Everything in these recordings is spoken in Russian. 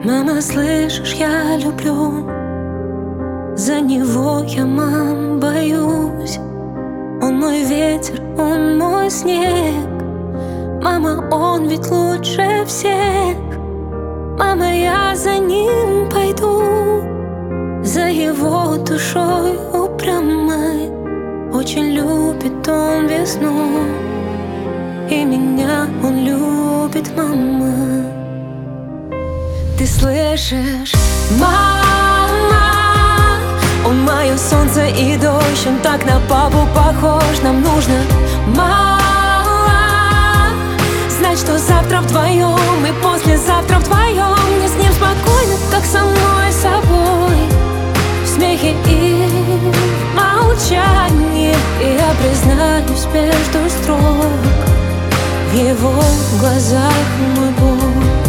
Мама, слышишь, я люблю. За него я, мам, боюсь. Он мой ветер, он мой снег. Мама, он ведь лучше всех. Мама, я за ним пойду, за его душой упрямой. Очень любит он весну, и меня он любит, мама. Ты слышишь, мама? Он мое солнце и дождь, он так на папу похож. Нам нужно мало знать, что завтра вдвоем и послезавтра вдвоем. Мне с ним спокойно, как со мной собой, в смехе и в молчании. И я признаюсь между строк, в его глазах мой Бог.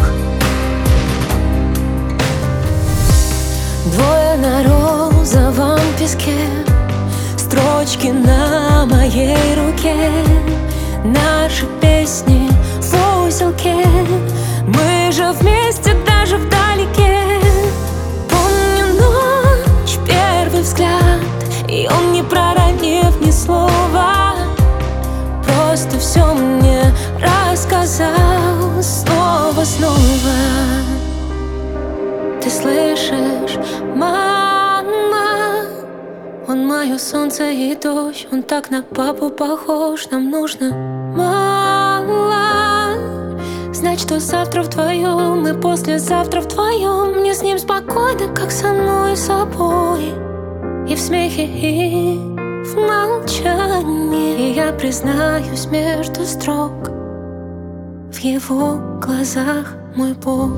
Двое на розовом песке, строчки на моей руке, наши песни в узелке. Мы же вместе даже вдалеке. Помню ночь, первый взгляд, и он, не проронив ни слова, просто все мне рассказал снова. Ты слышишь, мама? Он мое солнце и дождь, он так на папу похож. Нам нужно мало знать, что завтра вдвоем и послезавтра вдвоем. Мне с ним спокойно, как со мной собой, и в смехе, и в молчании. И я признаюсь между строк, в его глазах мой Бог.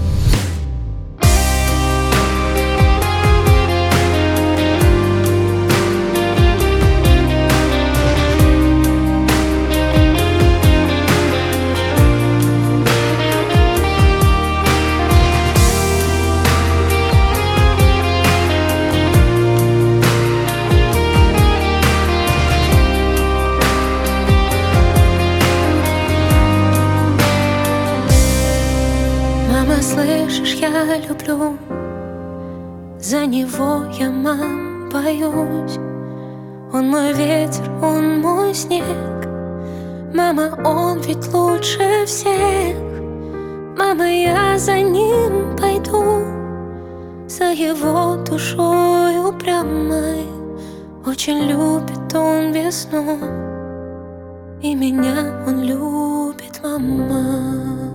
Мама, слышишь, я люблю. За него я, мам, боюсь. Он мой ветер, он мой снег. Мама, он ведь лучше всех. Мама, я за ним пойду, за его душой упрямой. Очень любит он весну, и меня он любит, мама.